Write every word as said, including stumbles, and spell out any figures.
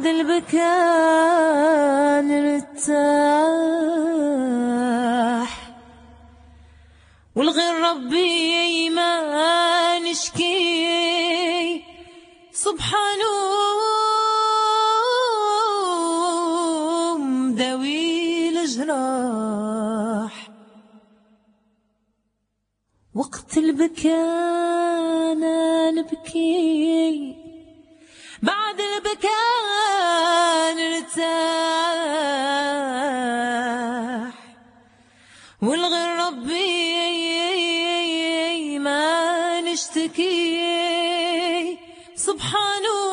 بعد البكاء نرتاح، والغير ربي ما نشكي، سبحانه مداوي الجراح. وقت البكاء نبكي، بعد البكاء نرتاح، والغير ربي ما نشتكي، سبحانه